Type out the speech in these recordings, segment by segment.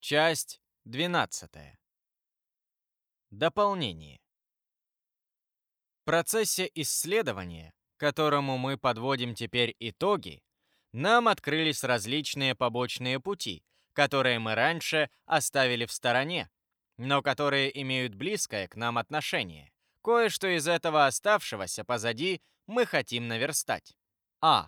Часть 12. Дополнение. В процессе исследования, которому мы подводим теперь итоги, нам открылись различные побочные пути, которые мы раньше оставили в стороне, но которые имеют близкое к нам отношение. Кое-что из этого оставшегося позади мы хотим наверстать. А.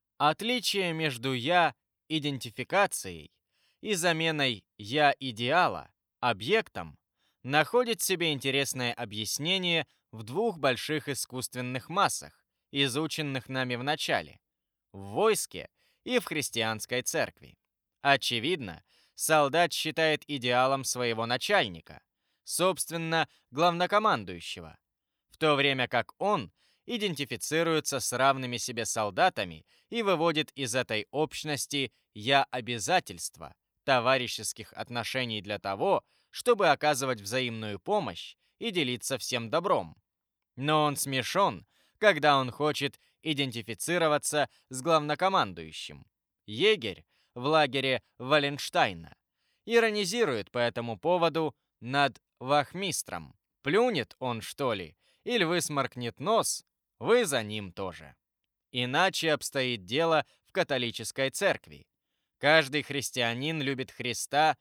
Отличие между «я» идентификацией и заменой «я» идеала объектом находит себе интересное объяснение в двух больших искусственных массах, изученных нами в начале, в войске и в христианской церкви. Очевидно, солдат считает идеалом своего начальника, собственно, главнокомандующего, в то время как он идентифицируется с равными себе солдатами и выводит из этой общности «я» обязательства, товарищеских отношений для того, чтобы оказывать взаимную помощь и делиться всем добром. Но он смешон, когда он хочет идентифицироваться с главнокомандующим. Егерь в лагере Валенштайна иронизирует по этому поводу над вахмистром. Плюнет он, что ли, или высморкнет нос, вы за ним тоже. Иначе обстоит дело в католической церкви. Каждый христианин любит Христа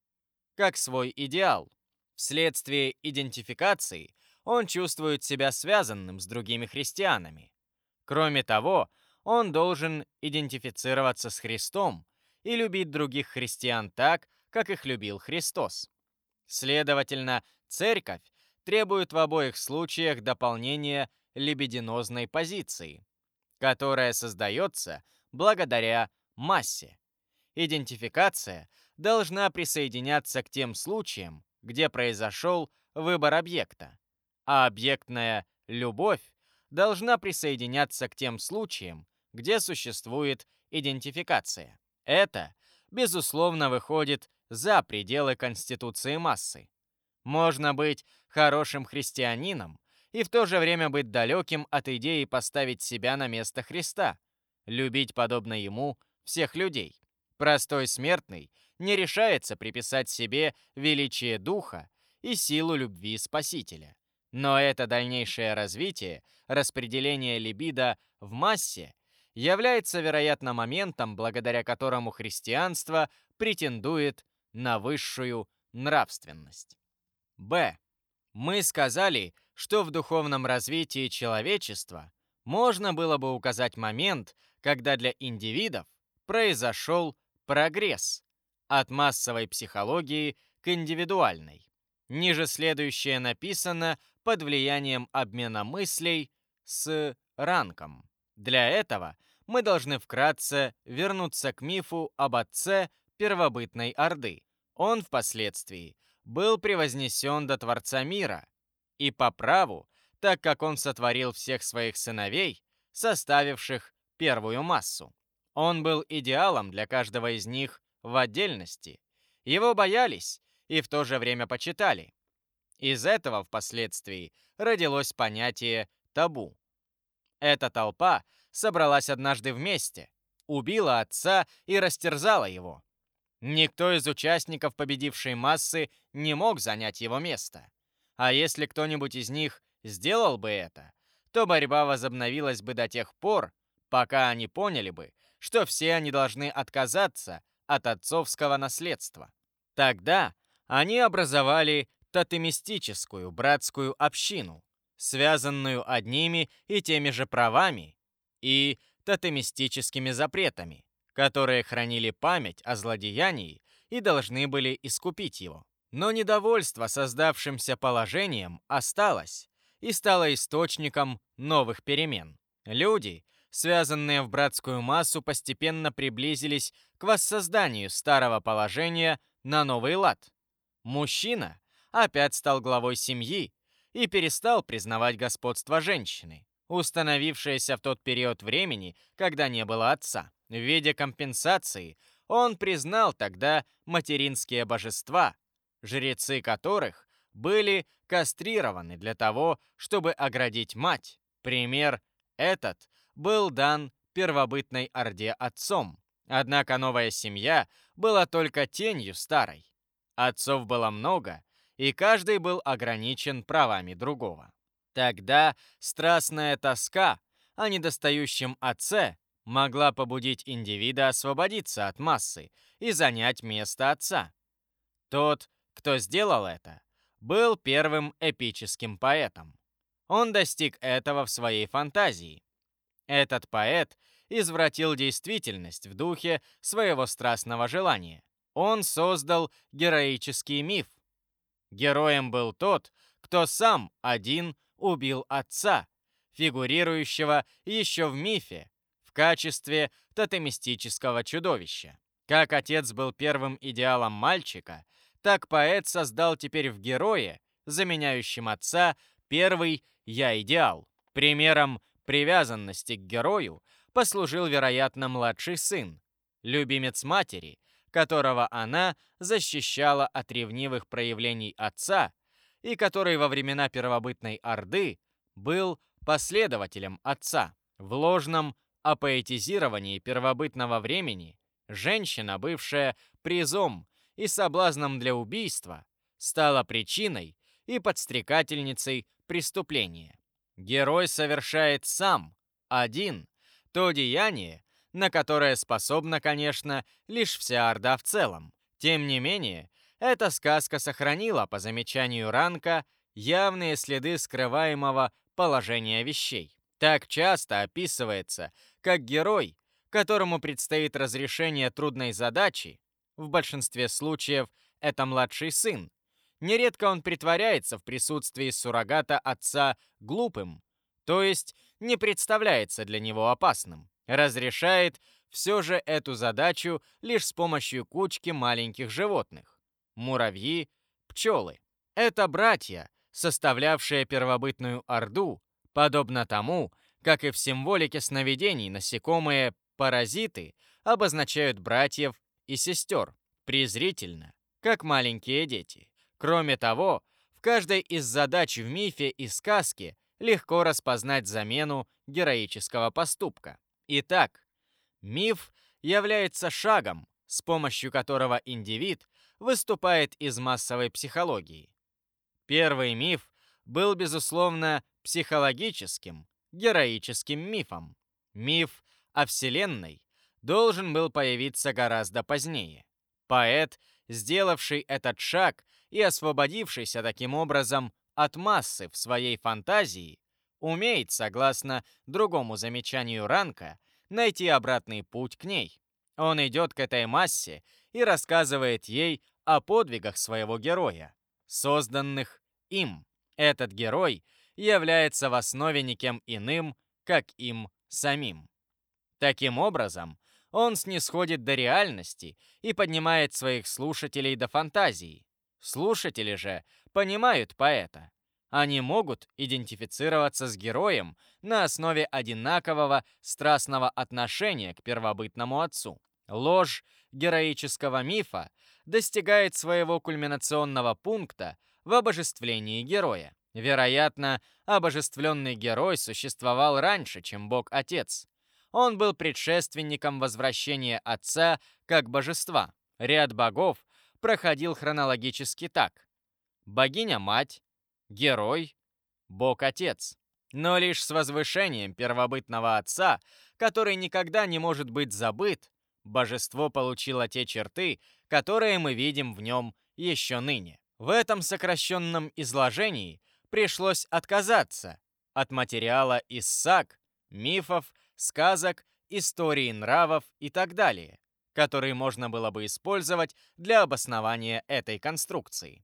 как свой идеал. Вследствие идентификации он чувствует себя связанным с другими христианами. Кроме того, он должен идентифицироваться с Христом и любить других христиан так, как их любил Христос. Следовательно, церковь требует в обоих случаях дополнения либидинозной позиции, которая создается благодаря массе. Идентификация должна присоединяться к тем случаям, где произошел выбор объекта, а объектная любовь должна присоединяться к тем случаям, где существует идентификация. Это, безусловно, выходит за пределы конституции массы. Можно быть хорошим христианином и в то же время быть далеким от идеи поставить себя на место Христа, любить, подобно Ему, всех людей. Простой смертный не решается приписать себе величие духа и силу любви Спасителя. Но это дальнейшее развитие, распределение либидо в массе является, вероятно, моментом, благодаря которому христианство претендует на высшую нравственность. Б. Мы сказали, что в духовном развитии человечества можно было бы указать момент, когда для индивидов произошел прогресс от массовой психологии к индивидуальной. Ниже следующее написано под влиянием обмена мыслей с Ранком. Для этого мы должны вкратце вернуться к мифу об отце первобытной Орды. Он впоследствии был превознесен до Творца мира, и по праву, так как он сотворил всех своих сыновей, составивших первую массу. Он был идеалом для каждого из них в отдельности. Его боялись и в то же время почитали. Из этого впоследствии родилось понятие «табу». Эта толпа собралась однажды вместе, убила отца и растерзала его. Никто из участников победившей массы не мог занять его место. А если кто-нибудь из них сделал бы это, то борьба возобновилась бы до тех пор, пока они поняли бы, что все они должны отказаться от отцовского наследства. Тогда они образовали тотемистическую братскую общину, связанную одними и теми же правами и тотемистическими запретами, которые хранили память о злодеянии и должны были искупить его. Но недовольство создавшимся положением осталось и стало источником новых перемен. Люди, связанные в братскую массу, постепенно приблизились к воссозданию старого положения на новый лад. Мужчина опять стал главой семьи и перестал признавать господство женщины, установившееся в тот период времени, когда не было отца. В виде компенсации он признал тогда материнские божества, жрецы которых были кастрированы для того, чтобы оградить мать. Пример этот был дан первобытной Орде отцом. Однако новая семья была только тенью старой. Отцов было много, и каждый был ограничен правами другого. Тогда страстная тоска о недостающем отце могла побудить индивида освободиться от массы и занять место отца. Тот, кто сделал это, был первым эпическим поэтом. Он достиг этого в своей фантазии. Этот поэт извратил действительность в духе своего страстного желания. Он создал героический миф. Героем был тот, кто сам один убил отца, фигурирующего еще в мифе в качестве тотемистического чудовища. Как отец был первым идеалом мальчика, так поэт создал теперь в герое, заменяющем отца, первый «я-идеал». Примером привязанности к герою послужил, вероятно, младший сын, любимец матери, которого она защищала от ревнивых проявлений отца и который во времена первобытной Орды был последователем отца. В ложном апоэтизировании первобытного времени женщина, бывшая призом и соблазном для убийства, стала причиной и подстрекательницей преступления. Герой совершает сам, один, то деяние, на которое способна, конечно, лишь вся Орда в целом. Тем не менее, эта сказка сохранила, по замечанию Ранка, явные следы скрываемого положения вещей. Так часто описывается, как герой, которому предстоит разрешение трудной задачи, в большинстве случаев это младший сын, нередко он притворяется в присутствии суррогата отца глупым, то есть не представляется для него опасным, разрешает все же эту задачу лишь с помощью кучки маленьких животных – муравьи, пчелы. Это братья, составлявшие первобытную Орду, подобно тому, как и в символике сновидений насекомые-паразиты обозначают братьев и сестер, презрительно, как маленькие дети. Кроме того, в каждой из задач в мифе и сказке легко распознать замену героического поступка. Итак, миф является шагом, с помощью которого индивид выступает из массовой психологии. Первый миф был, безусловно, психологическим, героическим мифом. Миф о Вселенной должен был появиться гораздо позднее. Поэт, сделавший этот шаг и освободившийся таким образом от массы в своей фантазии, умеет, согласно другому замечанию Ранка, найти обратный путь к ней. Он идет к этой массе и рассказывает ей о подвигах своего героя, созданных им. Этот герой является в основе никем иным, как им самим. Таким образом, он снисходит до реальности и поднимает своих слушателей до фантазии. Слушатели же понимают поэта. Они могут идентифицироваться с героем на основе одинакового страстного отношения к первобытному отцу. Ложь героического мифа достигает своего кульминационного пункта в обожествлении героя. Вероятно, обожествленный герой существовал раньше, чем Бог-Отец. Он был предшественником возвращения Отца как божества. Ряд богов проходил хронологически так: богиня-мать, герой, Бог-Отец. Но лишь с возвышением первобытного Отца, который никогда не может быть забыт, божество получило те черты, которые мы видим в нем еще ныне. В этом сокращенном изложении пришлось отказаться от материала из саг, мифов, сказок, истории нравов и так далее, которые можно было бы использовать для обоснования этой конструкции.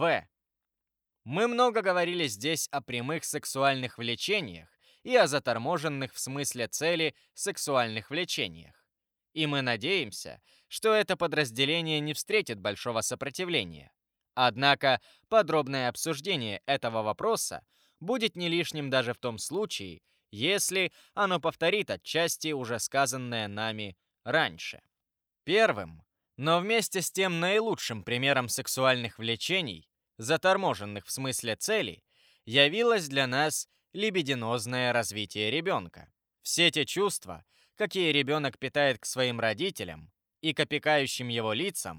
Мы много говорили здесь о прямых сексуальных влечениях и о заторможенных в смысле цели сексуальных влечениях. И мы надеемся, что это подразделение не встретит большого сопротивления. Однако подробное обсуждение этого вопроса будет не лишним даже в том случае, если оно повторит отчасти уже сказанное нами раньше. Первым, но вместе с тем наилучшим примером сексуальных влечений, заторможенных в смысле цели, явилось для нас либидинозное развитие ребенка. Все те чувства, какие ребенок питает к своим родителям и к опекающим его лицам,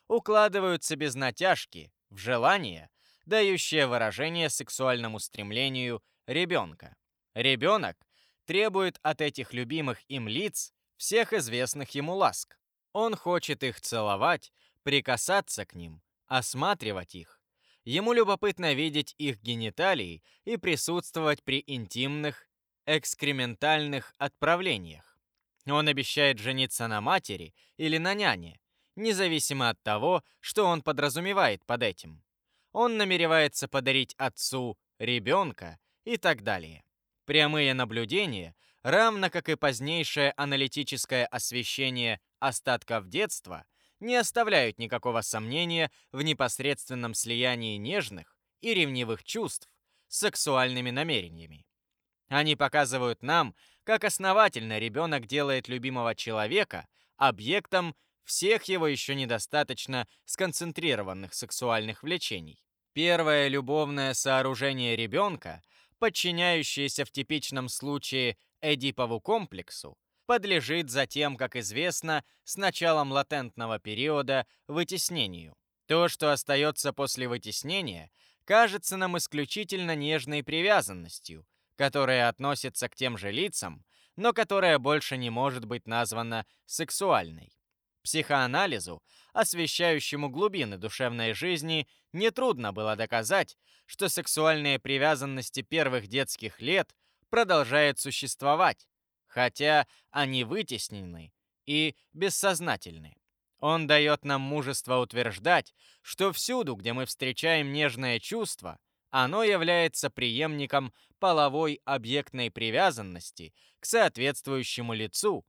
укладываются без натяжки в желание, дающее выражение сексуальному стремлению ребенка. Ребенок требует от этих любимых им лиц всех известных ему ласк. Он хочет их целовать, прикасаться к ним, осматривать их. Ему любопытно видеть их гениталии и присутствовать при интимных, экскрементальных отправлениях. Он обещает жениться на матери или на няне, независимо от того, что он подразумевает под этим. Он намеревается подарить отцу ребенка и так далее. Прямые наблюдения, равно как и позднейшее аналитическое освещение остатков детства, не оставляют никакого сомнения в непосредственном слиянии нежных и ревнивых чувств с сексуальными намерениями. Они показывают нам, как основательно ребенок делает любимого человека объектом всех его еще недостаточно сконцентрированных сексуальных влечений. Первое любовное сооружение ребенка, подчиняющееся в типичном случае Эдипову комплексу, подлежит затем, как известно, с началом латентного периода вытеснению. То, что остается после вытеснения, кажется нам исключительно нежной привязанностью, которая относится к тем же лицам, но которая больше не может быть названа сексуальной. Психоанализу, освещающему глубины душевной жизни, нетрудно было доказать, что сексуальные привязанности первых детских лет продолжают существовать, хотя они вытеснены и бессознательны. Он дает нам мужество утверждать, что всюду, где мы встречаем нежное чувство, оно является преемником половой объектной привязанности к соответствующему лицу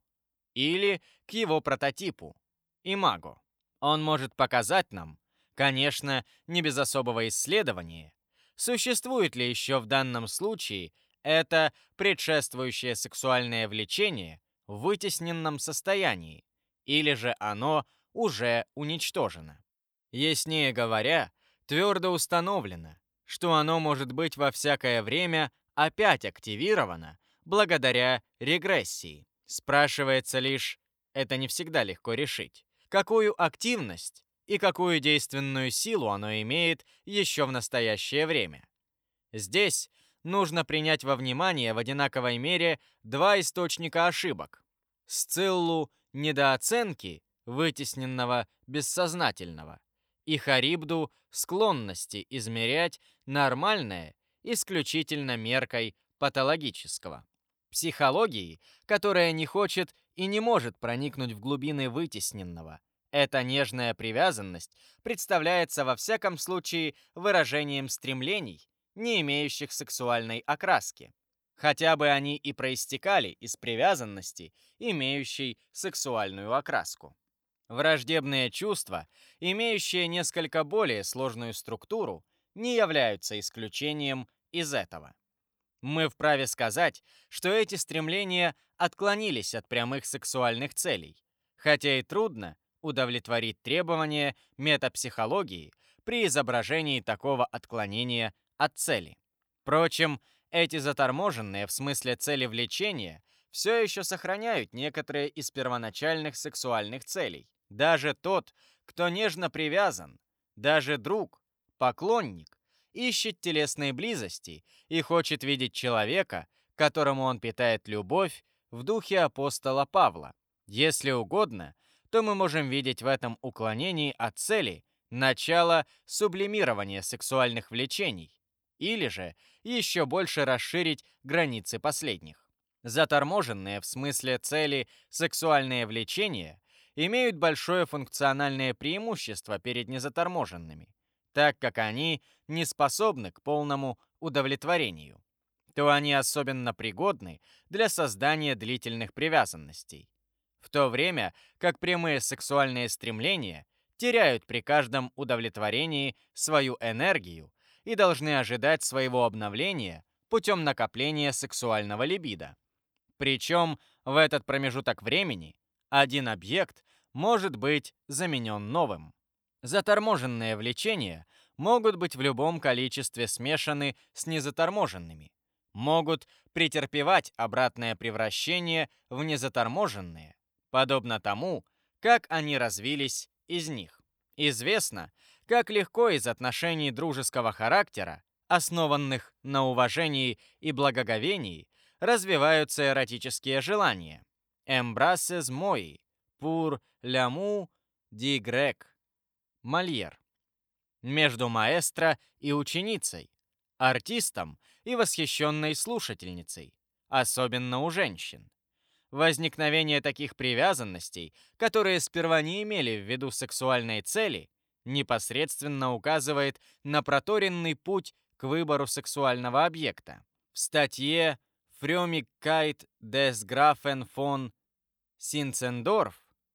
или к его прототипу, имаго. Он может показать нам, конечно, не без особого исследования, существует ли еще в данном случае это предшествующее сексуальное влечение в вытесненном состоянии, или же оно уже уничтожено. Яснее говоря, твердо установлено, что оно может быть во всякое время опять активировано благодаря регрессии. Спрашивается лишь, это не всегда легко решить, какую активность и какую действенную силу оно имеет еще в настоящее время. Здесь нужно принять во внимание в одинаковой мере два источника ошибок. Сциллу недооценки вытесненного бессознательного и Харибду склонности измерять нормальное исключительно меркой патологического. Психологии, которая не хочет и не может проникнуть в глубины вытесненного, эта нежная привязанность представляется во всяком случае выражением стремлений, не имеющих сексуальной окраски, хотя бы они и проистекали из привязанности, имеющей сексуальную окраску. Враждебные чувства, имеющие несколько более сложную структуру, не являются исключением из этого. Мы вправе сказать, что эти стремления отклонились от прямых сексуальных целей, хотя и трудно удовлетворить требования метапсихологии при изображении такого отклонения от цели. Впрочем, эти заторможенные в смысле цели влечения все еще сохраняют некоторые из первоначальных сексуальных целей. Даже тот, кто нежно привязан, даже друг, поклонник, ищет телесной близости и хочет видеть человека, которому он питает любовь в духе апостола Павла. Если угодно, то мы можем видеть в этом уклонении от цели начало сублимирования сексуальных влечений, или же еще больше расширить границы последних. Заторможенные в смысле цели сексуальные влечения имеют большое функциональное преимущество перед незаторможенными, так как они не способны к полному удовлетворению, то они особенно пригодны для создания длительных привязанностей, в то время как прямые сексуальные стремления теряют при каждом удовлетворении свою энергию и должны ожидать своего обновления путем накопления сексуального либидо. Причем в этот промежуток времени один объект может быть заменен новым. Заторможенные влечения могут быть в любом количестве смешаны с незаторможенными, могут претерпевать обратное превращение в незаторможенные, подобно тому, как они развились из них. Известно, как легко из отношений дружеского характера, основанных на уважении и благоговении, развиваются эротические желания. Embraces moi, pour l'amour du grec. Мольер. Между маэстро и ученицей, артистом и восхищенной слушательницей, особенно у женщин. Возникновение таких привязанностей, которые сперва не имели в виду сексуальной цели, непосредственно указывает на проторенный путь к выбору сексуального объекта. В статье «Frömmigkeit des Grafen von Zinzendorf»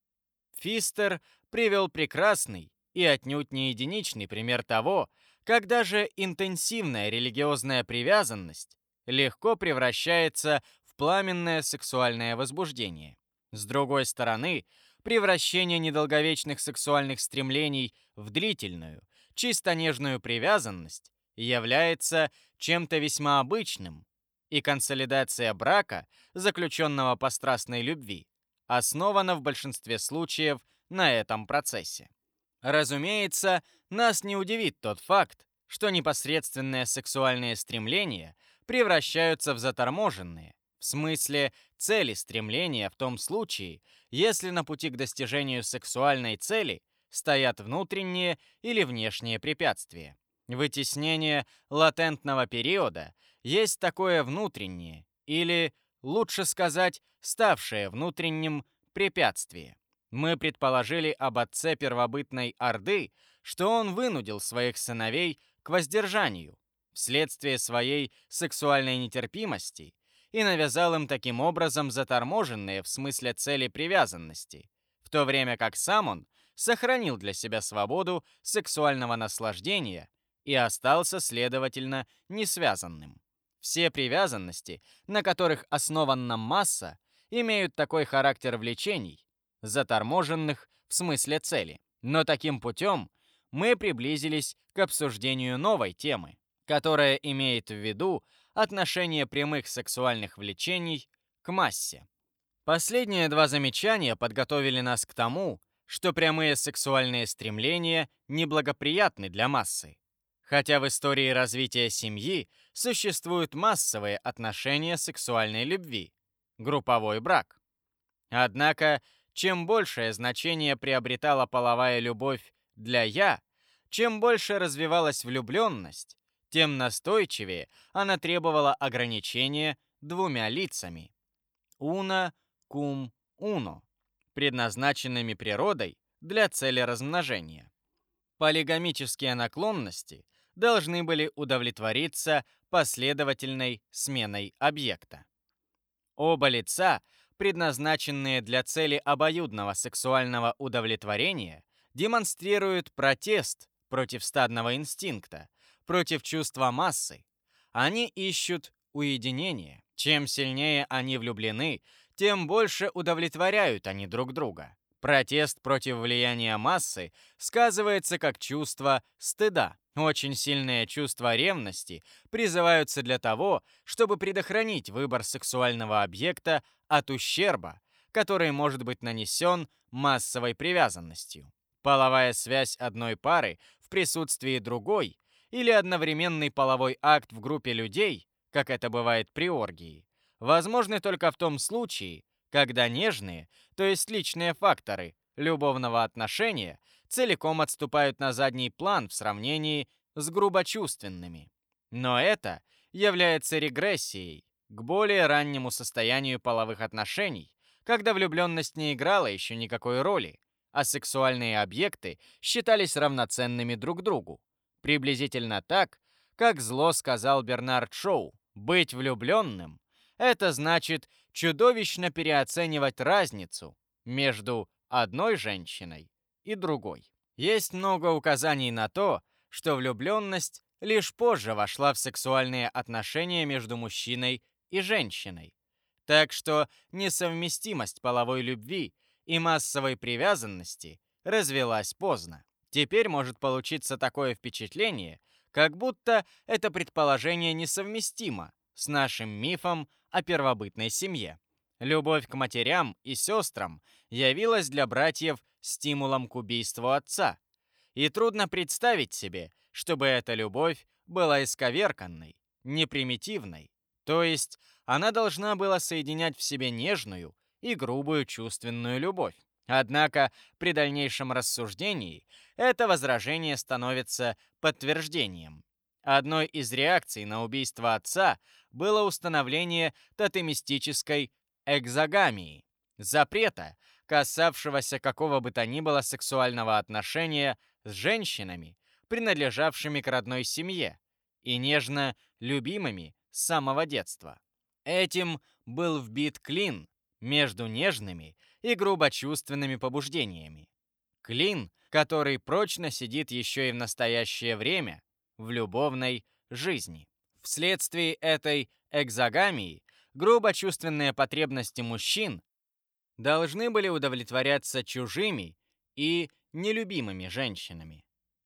Фистер привел прекрасный и отнюдь не единичный пример того, как даже интенсивная религиозная привязанность легко превращается в пламенное сексуальное возбуждение. С другой стороны, превращение недолговечных сексуальных стремлений в длительную, чисто нежную привязанность является чем-то весьма обычным, и консолидация брака, заключенного по страстной любви, основана в большинстве случаев на этом процессе. Разумеется, нас не удивит тот факт, что непосредственные сексуальные стремления превращаются в заторможенные, в смысле цели стремления в том случае, если на пути к достижению сексуальной цели стоят внутренние или внешние препятствия. Вытеснение латентного периода есть такое внутреннее, или, лучше сказать, ставшее внутренним препятствие. Мы предположили об отце первобытной Орды, что он вынудил своих сыновей к воздержанию вследствие своей сексуальной нетерпимости и навязал им таким образом заторможенные в смысле цели привязанности, в то время как сам он сохранил для себя свободу сексуального наслаждения и остался, следовательно, несвязанным. Все привязанности, на которых основана масса, имеют такой характер влечений, заторможенных в смысле цели. Но таким путем мы приблизились к обсуждению новой темы, которая имеет в виду отношение прямых сексуальных влечений к массе. Последние два замечания подготовили нас к тому, что прямые сексуальные стремления неблагоприятны для массы. Хотя в истории развития семьи существуют массовые отношения сексуальной любви, групповой брак. Однако, чем большее значение приобретала половая любовь для «я», чем больше развивалась влюбленность, тем настойчивее она требовала ограничения двумя лицами «uno cum uno», предназначенными природой для цели размножения. Полигамические наклонности должны были удовлетвориться последовательной сменой объекта. Оба лица, предназначенные для цели обоюдного сексуального удовлетворения, демонстрируют протест против стадного инстинкта, против чувства массы. Они ищут уединения. Чем сильнее они влюблены, тем больше удовлетворяют они друг друга. Протест против влияния массы сказывается как чувство стыда. Очень сильные чувства ревности призываются для того, чтобы предохранить выбор сексуального объекта от ущерба, который может быть нанесен массовой привязанностью. Половая связь одной пары в присутствии другой или одновременный половой акт в группе людей, как это бывает при оргии, возможны только в том случае, когда нежные, то есть личные факторы любовного отношения целиком отступают на задний план в сравнении с грубочувственными. Но это является регрессией к более раннему состоянию половых отношений, когда влюбленность не играла еще никакой роли, а сексуальные объекты считались равноценными друг другу. Приблизительно так, как зло сказал Бернард Шоу, быть влюбленным – это значит чудовищно переоценивать разницу между одной женщиной и другой. Есть много указаний на то, что влюбленность лишь позже вошла в сексуальные отношения между мужчиной и женщиной. Так что несовместимость половой любви и массовой привязанности развилась поздно. Теперь может получиться такое впечатление, как будто это предположение несовместимо с нашим мифом о первобытной семье. Любовь к матерям и сестрам явилась для братьев стимулом к убийству отца. И трудно представить себе, чтобы эта любовь была исковерканной, непримитивной. То есть она должна была соединять в себе нежную и грубую чувственную любовь. Однако при дальнейшем рассуждении это возражение становится подтверждением. Одной из реакций на убийство отца было установление тотемистической экзогамии, запрета, касавшегося какого бы то ни было сексуального отношения с женщинами, принадлежавшими к родной семье и нежно любимыми с самого детства. Этим был вбит клин между нежными и грубо-чувственными побуждениями. Клин, который прочно сидит еще и в настоящее время в любовной жизни. Вследствие этой экзогамии грубо-чувственные потребности мужчин должны были удовлетворяться чужими и нелюбимыми женщинами.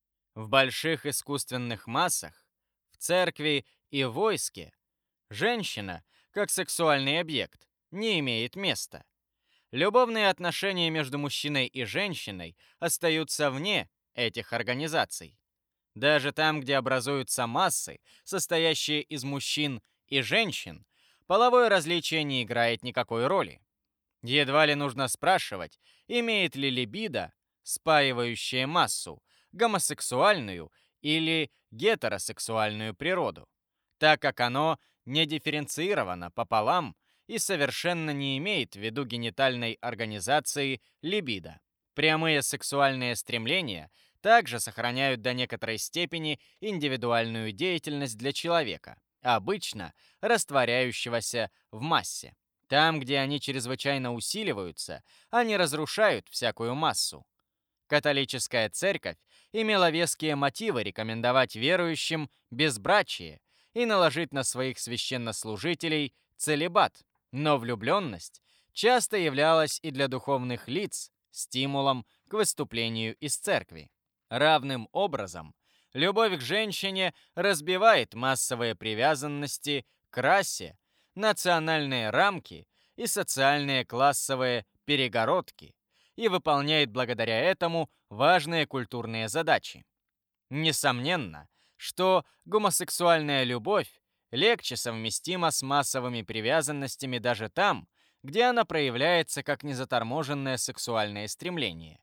В больших искусственных массах, в церкви и войске, женщина, как сексуальный объект, не имеет места. Любовные отношения между мужчиной и женщиной остаются вне этих организаций. Даже там, где образуются массы, состоящие из мужчин и женщин, половое различие не играет никакой роли. Едва ли нужно спрашивать, имеет ли либидо, спаивающая массу, гомосексуальную или гетеросексуальную природу, так как оно не дифференцировано пополам и совершенно не имеет в виду генитальной организации либидо. Прямые сексуальные стремления также сохраняют до некоторой степени индивидуальную деятельность для человека, обычно растворяющегося в массе. Там, где они чрезвычайно усиливаются, они разрушают всякую массу. Католическая церковь имела веские мотивы рекомендовать верующим безбрачие и наложить на своих священнослужителей целибат, но влюбленность часто являлась и для духовных лиц стимулом к выступлению из церкви. Равным образом, любовь к женщине разбивает массовые привязанности к расе, национальные рамки и социальные классовые перегородки и выполняет благодаря этому важные культурные задачи. Несомненно, что гомосексуальная любовь легче совместима с массовыми привязанностями даже там, где она проявляется как незаторможенное сексуальное стремление.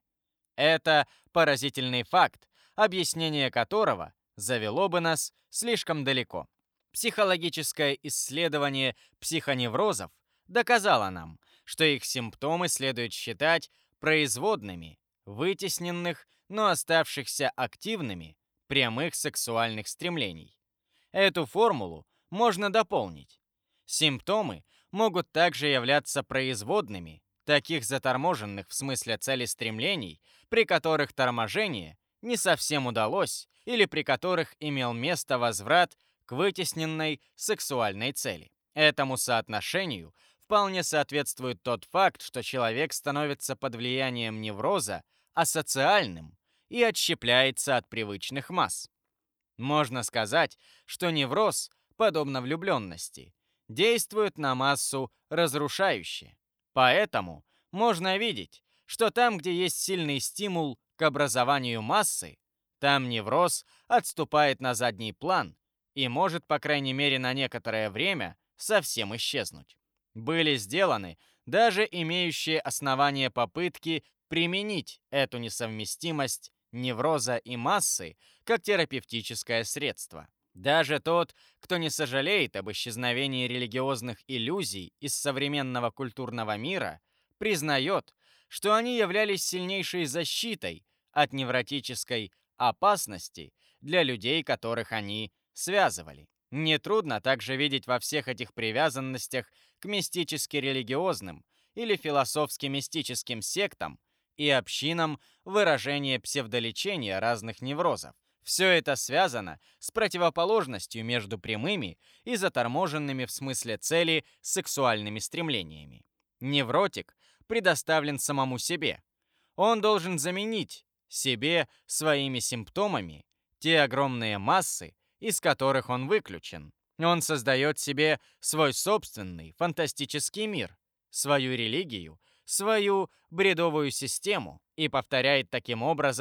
Это поразительный факт, объяснение которого завело бы нас слишком далеко. Психологическое исследование психоневрозов доказало нам, что их симптомы следует считать производными, вытесненных, но оставшихся активными, прямых сексуальных стремлений. Эту формулу можно дополнить. Симптомы могут также являться производными, таких заторможенных в смысле целеустремлений, при которых торможение не совсем удалось или при которых имел место возврат к вытесненной сексуальной цели. Этому соотношению вполне соответствует тот факт, что человек становится под влиянием невроза асоциальным и отщепляется от привычных масс. Можно сказать, что невроз, подобно влюбленности, действует на массу разрушающе. Поэтому можно видеть, что там, где есть сильный стимул к образованию массы, там невроз отступает на задний план и может, по крайней мере, на некоторое время совсем исчезнуть. Были сделаны даже имеющие основания попытки применить эту несовместимость невроза и массы как терапевтическое средство. Даже тот, кто не сожалеет об исчезновении религиозных иллюзий из современного культурного мира, признает, что они являлись сильнейшей защитой от невротической опасности для людей, которых они связывали. Нетрудно также видеть во всех этих привязанностях к мистически-религиозным или философски-мистическим сектам и общинам выражение псевдолечения разных неврозов. Все это связано с противоположностью между прямыми и заторможенными в смысле цели сексуальными стремлениями. Невротик предоставлен самому себе. Он должен заменить себе своими симптомами те огромные массы, из которых он выключен. Он создает себе свой собственный фантастический мир, свою религию, свою бредовую систему и повторяет таким образом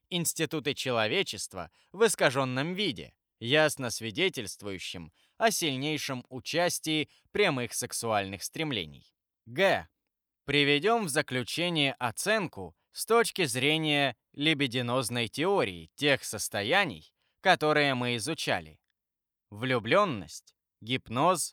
институты человечества в искаженном виде, ясно свидетельствующим о сильнейшем участии прямых сексуальных стремлений. Г. Приведем в заключение оценку с точки зрения либидинозной теории тех состояний, которые мы изучали. Влюбленность, гипноз,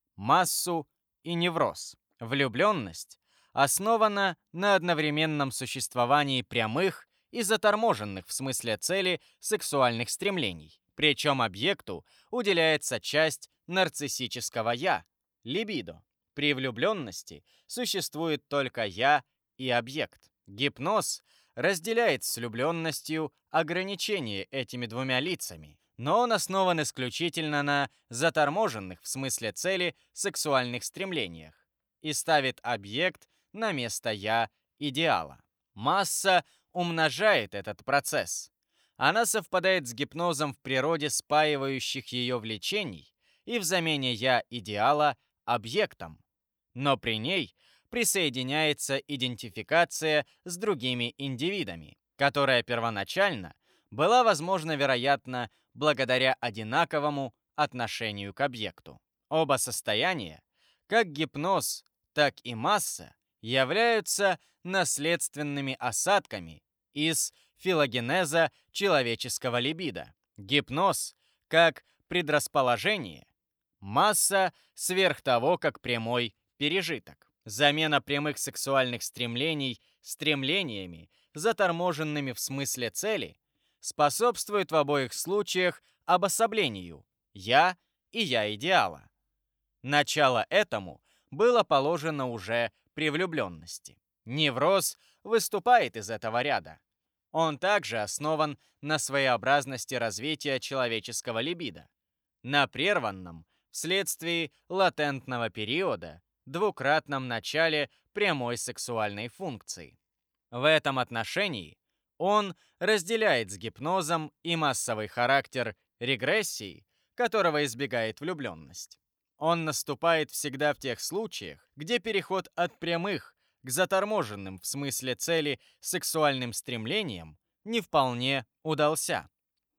массу и невроз. Влюбленность основана на одновременном существовании прямых и заторможенных в смысле цели сексуальных стремлений. Причем объекту уделяется часть нарциссического «я» – либидо. При влюбленности существует только «я» и объект. Гипноз разделяет с влюбленностью ограничения этими двумя лицами, но он основан исключительно на заторможенных в смысле цели сексуальных стремлениях и ставит объект на место «я» идеала. Масса умножает этот процесс. Она совпадает с гипнозом в природе спаивающих ее влечений и в замене «я» идеала объектом. Но при ней присоединяется идентификация с другими индивидами, которая первоначально была возможна, вероятно, благодаря одинаковому отношению к объекту. Оба состояния, как гипноз, так и масса, являются наследственными осадками из филогенеза человеческого либидо. Гипноз как предрасположение, масса сверх того как прямой пережиток. Замена прямых сексуальных стремлений стремлениями, заторможенными в смысле цели, способствует в обоих случаях обособлению «я» и «я» идеала. Начало этому было положено уже при влюбленности. Невроз выступает из этого ряда. Он также основан на своеобразности развития человеческого либидо, на прерванном вследствие латентного периода двукратном начале прямой сексуальной функции. В этом отношении он разделяет с гипнозом и массовый характер регрессии, которого избегает влюбленность. Он наступает всегда в тех случаях, где переход от прямых к заторможенным в смысле цели сексуальным стремлениям не вполне удался.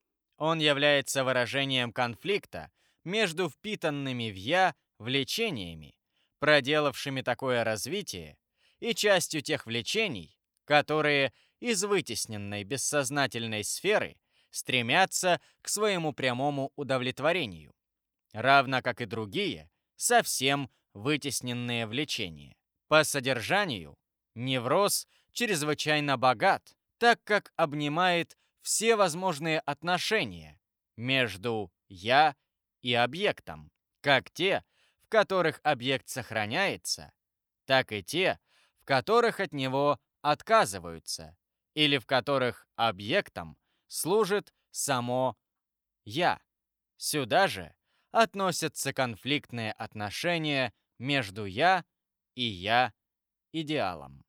Он является выражением конфликта между впитанными в «я» влечениями, проделавшими такое развитие, и частью тех влечений, которые из вытесненной бессознательной сферы стремятся к своему прямому удовлетворению, равно как и другие, совсем вытесненные влечения. По содержанию невроз чрезвычайно богат, так как обнимает все возможные отношения между «я» и объектом, как те, в которых объект сохраняется, так и те, в которых от него отказываются, или в которых объектом служит само «я». Сюда же относятся конфликтные отношения между «я» и «я» идеалом.